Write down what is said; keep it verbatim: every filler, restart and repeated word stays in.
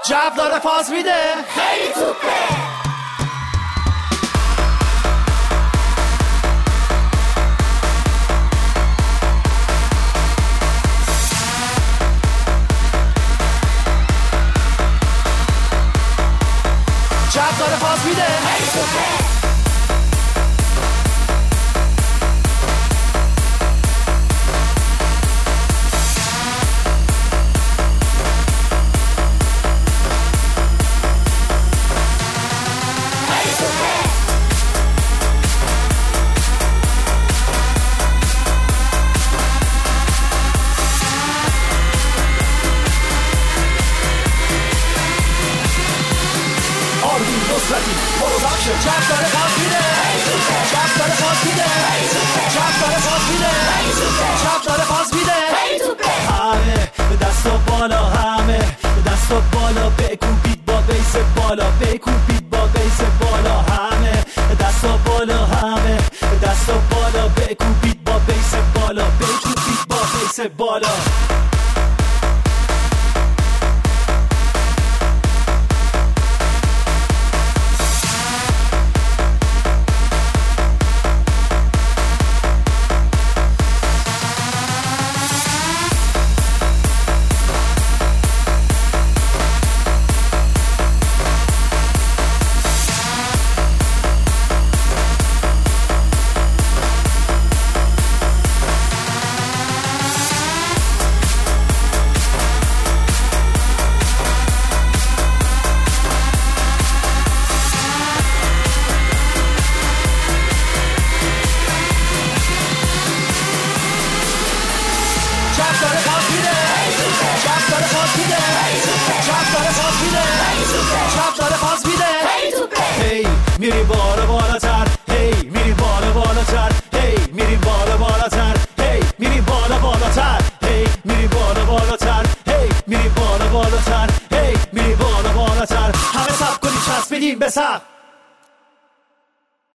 جف داره فاز میده، خیلی توپه. جف داره فاز میده، خیلی توپه. جف داره فاز میده، جف داره فاز میده، جف داره فاز میده، جف داره فاز میده. همه به دست و بالا، همه به دست و بالا، بکوبید با بیس بالا، بکوبید با بیس بالا. همه به دست و بالا، همه به دست و بالا، بکوبید با بیس بالا، بکوبید با بیس بالا. جف داره فاز میده، جف داره فاز میده، جف داره فاز میده، جف داره فاز میده. هی میری بالا بالاتر، هی میری بالا بالاتر، هی میری بالا بالاتر، هی میری بالا بالاتر، هی میری بالا بالاتر، هی میری بالا بالاتر، هی میری بالا بالاتر. همه سب کنی چسب بدیم به سقف.